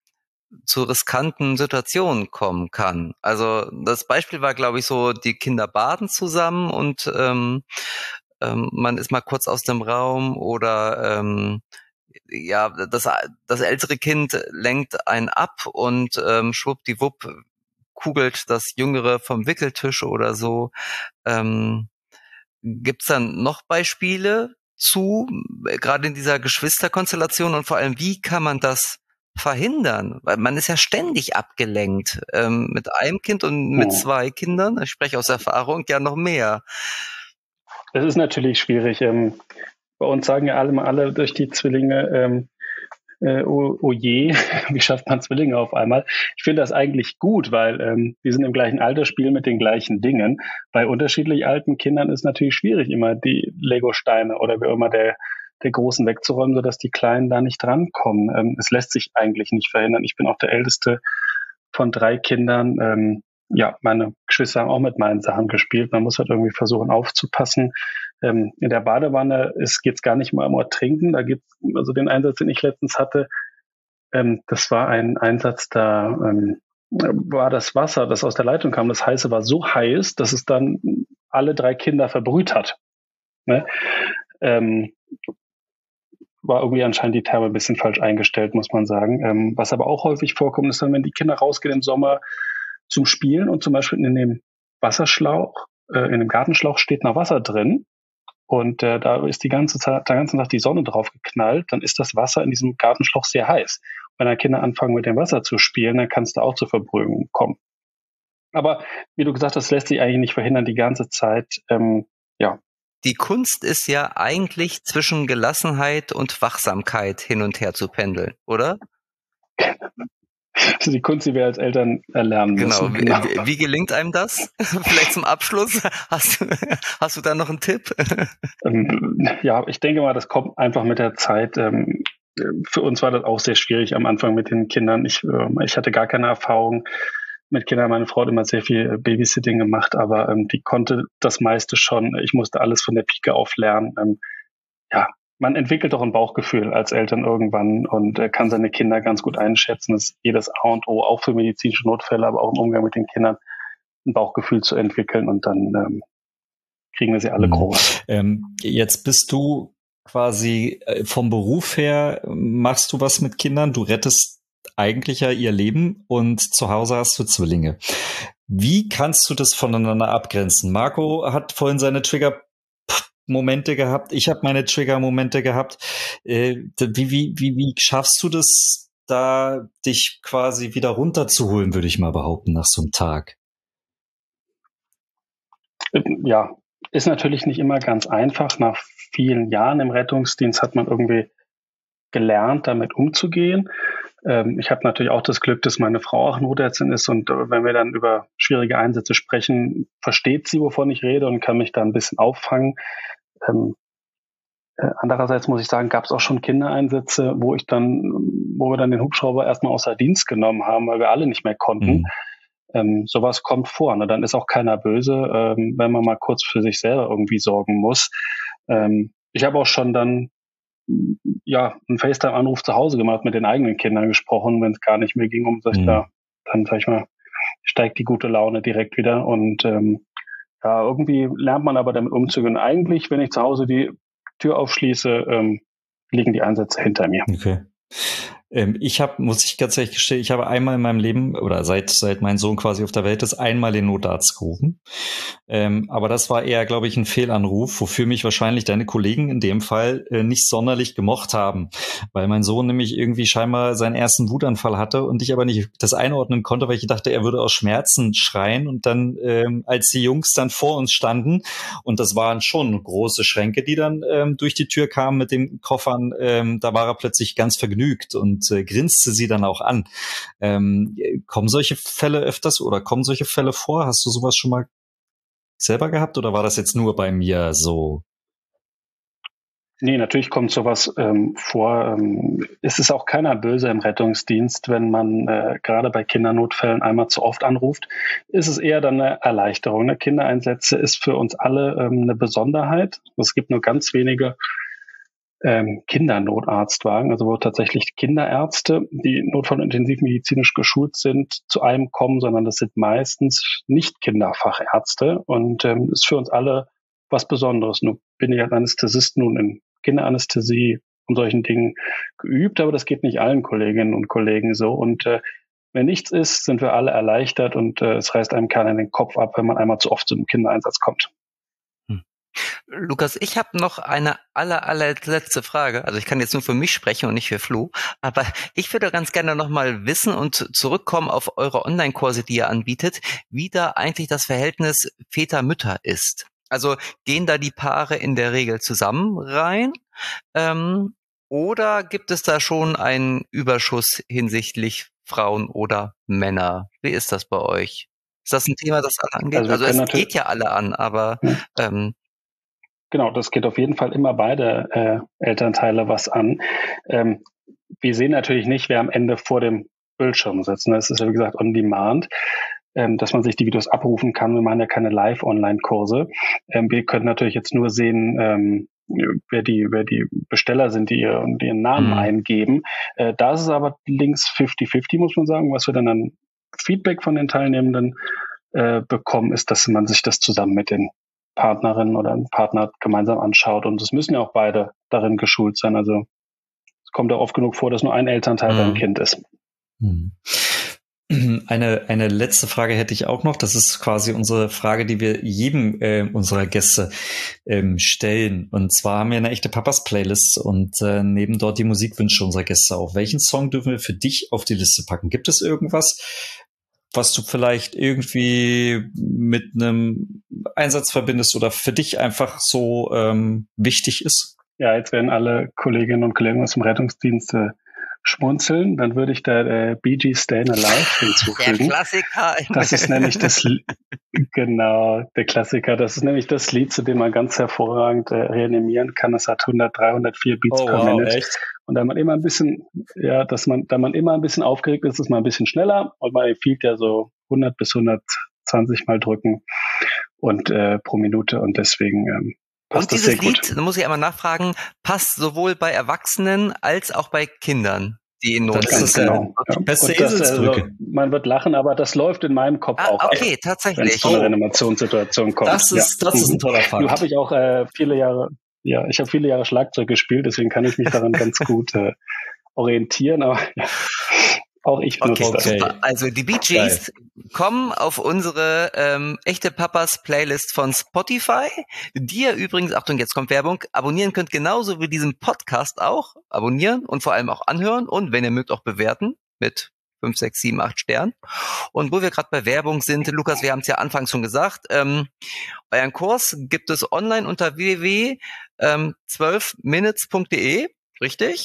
zu riskanten Situationen kommen kann. Also das Beispiel war, glaube ich, so, die Kinder baden zusammen und ähm, ähm, man ist mal kurz aus dem Raum oder ähm, ja, das, das ältere Kind lenkt einen ab und ähm, schwuppdiwupp kugelt das Jüngere vom Wickeltisch oder so. Ähm, gibt's dann noch Beispiele zu, gerade in dieser Geschwisterkonstellation und vor allem, wie kann man das verhindern? Weil man ist ja ständig abgelenkt, ähm, mit einem Kind und mit zwei Kindern, ich spreche aus Erfahrung, ja noch mehr. Das ist natürlich schwierig. Ähm, bei uns sagen ja alle mal alle durch die Zwillinge, ähm, äh, oh, oh je, wie schafft man Zwillinge auf einmal? Ich finde das eigentlich gut, weil ähm, wir sind im gleichen Alter, spielen mit den gleichen Dingen. Bei unterschiedlich alten Kindern ist natürlich schwierig, immer die Lego-Steine oder wie immer der, der Großen wegzuräumen, sodass die Kleinen da nicht drankommen. Ähm, es lässt sich eigentlich nicht verhindern. Ich bin auch der Älteste von drei Kindern. Ähm, ja, meine Geschwister haben auch mit meinen Sachen gespielt. Man muss halt irgendwie versuchen aufzupassen. Ähm, in der Badewanne geht es gar nicht mal um Ertrinken. Da gibt's also den Einsatz, den ich letztens hatte. Ähm, das war ein Einsatz, da ähm, war das Wasser, das aus der Leitung kam, das Heiße war so heiß, dass es dann alle drei Kinder verbrüht hat. Ne? Ähm, war irgendwie anscheinend die Therme ein bisschen falsch eingestellt, muss man sagen. Ähm, was aber auch häufig vorkommt, ist dann, wenn die Kinder rausgehen im Sommer zum Spielen und zum Beispiel in dem Wasserschlauch, äh, in dem Gartenschlauch steht noch Wasser drin und äh, da ist die ganze Zeit, der ganze Tag die Sonne drauf geknallt, dann ist das Wasser in diesem Gartenschlauch sehr heiß. Wenn dann Kinder anfangen mit dem Wasser zu spielen, dann kann es da auch zur Verbrühung kommen. Aber wie du gesagt hast, lässt sich eigentlich nicht verhindern die ganze Zeit. Ähm, ja. Die Kunst ist ja eigentlich zwischen Gelassenheit und Wachsamkeit hin und her zu pendeln, oder? Also die Kunst, die wir als Eltern erlernen müssen. Genau. Wie, wie gelingt einem das? Vielleicht zum Abschluss. Hast du, hast du da noch einen Tipp? Ähm, ja, ich denke mal, das kommt einfach mit der Zeit. Ähm, für uns war das auch sehr schwierig am Anfang mit den Kindern. Ich, äh, ich hatte gar keine Erfahrung mit Kindern. Meine Frau hat immer sehr viel Babysitting gemacht, aber ähm, die konnte das meiste schon. Ich musste alles von der Pike auf lernen. Ähm, ja, man entwickelt doch ein Bauchgefühl als Eltern irgendwann und äh, kann seine Kinder ganz gut einschätzen. Das ist jedes A und O, auch für medizinische Notfälle, aber auch im Umgang mit den Kindern, ein Bauchgefühl zu entwickeln und dann ähm, kriegen wir sie alle groß. Ähm, jetzt bist du quasi vom Beruf her, machst du was mit Kindern, du rettest eigentlich ja ihr Leben und zu Hause hast du Zwillinge. Wie kannst du das voneinander abgrenzen? Marco hat vorhin seine Trigger-Momente gehabt, ich habe meine Trigger-Momente gehabt. Äh, wie, wie, wie, wie schaffst du das, da dich quasi wieder runterzuholen, würde ich mal behaupten, nach so einem Tag? Ja, ist natürlich nicht immer ganz einfach. Nach vielen Jahren im Rettungsdienst hat man irgendwie gelernt, damit umzugehen. Ähm, ich habe natürlich auch das Glück, dass meine Frau auch Notärztin ist und äh, wenn wir dann über schwierige Einsätze sprechen, versteht sie, wovon ich rede und kann mich da ein bisschen auffangen. Ähm, äh, andererseits muss ich sagen, gab es auch schon Kindereinsätze, wo ich dann, wo wir dann den Hubschrauber erstmal außer Dienst genommen haben, weil wir alle nicht mehr konnten. Mhm. Ähm, sowas kommt vor. Ne? Dann ist auch keiner böse, ähm, wenn man mal kurz für sich selber irgendwie sorgen muss. Ähm, ich habe auch schon dann ja einen FaceTime-Anruf zu Hause gemacht, mit den eigenen Kindern gesprochen, wenn es gar nicht mehr ging, um sich mhm. da, dann sag ich mal, steigt die gute Laune direkt wieder. Und ähm, ja, irgendwie lernt man aber damit umzugehen. Eigentlich, wenn ich zu Hause die Tür aufschließe, ähm, liegen die Einsätze hinter mir. Okay. Ähm, ich habe, muss ich ganz ehrlich gestehen, ich habe einmal in meinem Leben oder seit seit mein Sohn quasi auf der Welt ist, einmal den Notarzt gerufen. Ähm, aber das war eher, glaube ich, ein Fehlanruf, wofür mich wahrscheinlich deine Kollegen in dem Fall äh, nicht sonderlich gemocht haben, weil mein Sohn nämlich irgendwie scheinbar seinen ersten Wutanfall hatte und ich aber nicht das einordnen konnte, weil ich dachte, er würde aus Schmerzen schreien. Und dann, ähm, als die Jungs dann vor uns standen, und das waren schon große Schränke, die dann ähm, durch die Tür kamen mit den Koffern, ähm, da war er plötzlich ganz vergnügt und äh, grinste sie dann auch an. Ähm, kommen solche Fälle öfters oder kommen solche Fälle vor? Hast du sowas schon mal selber gehabt oder war das jetzt nur bei mir so? Nee, natürlich kommt sowas ähm, vor. Ähm, es ist auch keiner böse im Rettungsdienst, wenn man äh, gerade bei Kindernotfällen einmal zu oft anruft. Ist es eher dann eine Erleichterung. Ne? Kindereinsätze ist für uns alle ähm, eine Besonderheit. Es gibt nur ganz wenige ähm, Kindernotarztwagen, also wo tatsächlich Kinderärzte, die notfall- und intensivmedizinisch geschult sind, zu einem kommen, sondern das sind meistens nicht Kinderfachärzte und ähm, ist für uns alle was Besonderes. Nun bin ich als Anästhesist nun in Kinderanästhesie und solchen Dingen geübt, aber das geht nicht allen Kolleginnen und Kollegen so. Und äh, wenn nichts ist, sind wir alle erleichtert und äh, es reißt einem keiner den Kopf ab, wenn man einmal zu oft zu einem Kindereinsatz kommt. Lukas, ich habe noch eine aller, allerletzte Frage. Also ich kann jetzt nur für mich sprechen und nicht für Flo. Aber ich würde ganz gerne noch mal wissen und zurückkommen auf eure Online-Kurse, die ihr anbietet, wie da eigentlich das Verhältnis Väter-Mütter ist. Also gehen da die Paare in der Regel zusammen rein? Ähm, oder gibt es da schon einen Überschuss hinsichtlich Frauen oder Männer? Wie ist das bei euch? Ist das ein Thema, das alle angeht? Also, also es geht ja alle an, aber ja. ähm, Genau, das geht auf jeden Fall immer beide äh, Elternteile was an. Ähm, wir sehen natürlich nicht, wer am Ende vor dem Bildschirm sitzt. Das ist ja, wie gesagt, on demand, ähm, dass man sich die Videos abrufen kann. Wir machen ja keine Live-Online-Kurse. Ähm, wir können natürlich jetzt nur sehen, ähm, wer die, wer die Besteller sind, die, ihr, die ihren Namen mhm. eingeben. Äh, da ist es aber links fifty fifty, muss man sagen. Was wir dann an Feedback von den Teilnehmenden äh, bekommen, ist, dass man sich das zusammen mit den Partnerin oder ein Partner gemeinsam anschaut. Und es müssen ja auch beide darin geschult sein. Also es kommt ja oft genug vor, dass nur ein Elternteil beim mhm. Kind ist. Eine, eine letzte Frage hätte ich auch noch. Das ist quasi unsere Frage, die wir jedem äh, unserer Gäste ähm, stellen. Und zwar haben wir eine echte Papas-Playlist und äh, nehmen dort die Musikwünsche unserer Gäste auf. Welchen Song dürfen wir für dich auf die Liste packen? Gibt es irgendwas, was du vielleicht irgendwie mit einem Einsatz verbindest oder für dich einfach so ähm, wichtig ist? Ja, jetzt werden alle Kolleginnen und Kollegen aus dem Rettungsdienst äh, schmunzeln. Dann würde ich da äh, Bee Gees Stayin' Alive hinzufügen. Der Klassiker. Das ist nämlich das, genau, der Klassiker. Das ist nämlich das Lied, zu dem man ganz hervorragend äh, reanimieren kann. Es hat hundert, dreihundert vier Beats oh, per wow, Minute. Echt? Und da man immer ein bisschen, ja, dass man, da man immer ein bisschen aufgeregt ist, ist man ein bisschen schneller und man empfiehlt ja so hundert bis hundertzwanzig Mal drücken und äh, pro Minute und deswegen ähm, passt und das sehr gut. Und gut. dieses Lied, da muss ich einmal nachfragen, passt sowohl bei Erwachsenen als auch bei Kindern, die in Not sind. Genau. Ja. Ja. Beste Eselsbrücke. Also, man wird lachen, aber das läuft in meinem Kopf ah, auch okay, ab, tatsächlich. wenn es zu einer oh. Reanimationssituation kommt. Das ist, ja. das ist ein toller Fakt. Du habe ich auch äh, viele Jahre, ja, ich habe viele Jahre Schlagzeug gespielt, deswegen kann ich mich daran ganz gut äh, orientieren, aber ja, auch ich benutze okay, das. Super. Also die Bee Gees kommen auf unsere ähm, echte Papas Playlist von Spotify, die ihr übrigens, Achtung, jetzt kommt Werbung, abonnieren könnt, genauso wie diesen Podcast auch. Abonnieren und vor allem auch anhören und wenn ihr mögt auch bewerten mit fünf, sechs, sieben, acht Sternen. Und wo wir gerade bei Werbung sind, Lukas, wir haben es ja anfangs schon gesagt, ähm, euren Kurs gibt es online unter w w w punkt zwölf minutes punkt d e, richtig?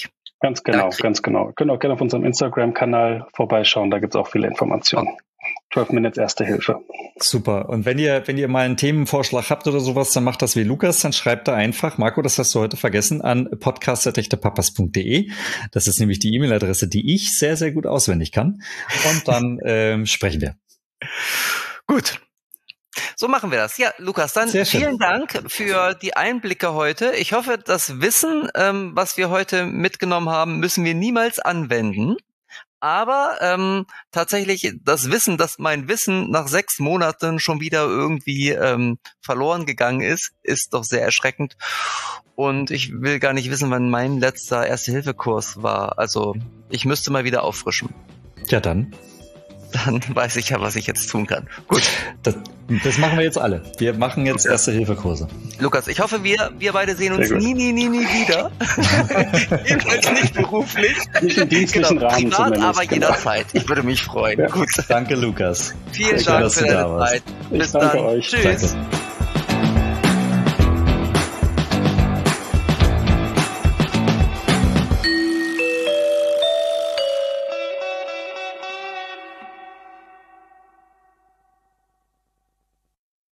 Ganz genau, Danke. ganz genau. Ihr könnt auch gerne auf unserem Instagram-Kanal vorbeischauen, da gibt es auch viele Informationen. zwölf Minutes Erste Hilfe. Super. Und wenn ihr, wenn ihr mal einen Themenvorschlag habt oder sowas, dann macht das wie Lukas, dann schreibt da einfach, Marco, das hast du heute vergessen, an podcast at echtepapas punkt de. Das ist nämlich die E-Mail-Adresse, die ich sehr, sehr gut auswendig kann. Und dann ähm, sprechen wir. Gut. So machen wir das. Ja, Lukas, dann vielen Dank für die Einblicke heute. Ich hoffe, das Wissen, ähm, was wir heute mitgenommen haben, müssen wir niemals anwenden. Aber ähm, tatsächlich das Wissen, dass mein Wissen nach sechs Monaten schon wieder irgendwie ähm, verloren gegangen ist, ist doch sehr erschreckend. Und ich will gar nicht wissen, wann mein letzter Erste-Hilfe-Kurs war. Also ich müsste mal wieder auffrischen. Ja, dann. Dann weiß ich ja, was ich jetzt tun kann. Gut. Das, das machen wir jetzt alle. Wir machen jetzt Erste-Hilfe-Kurse. Lukas, ich hoffe, wir, wir beide sehen uns nie, nie, nie, nie wieder. Jedenfalls nicht beruflich. Nicht im dienstlichen genau, Rahmen privat, aber genau. jederzeit. Ich würde mich freuen. Ja. Gut. Danke, Lukas. Vielen Danke, Dank für deine Zeit. Ich Bis danke dann. euch. Tschüss. Danke.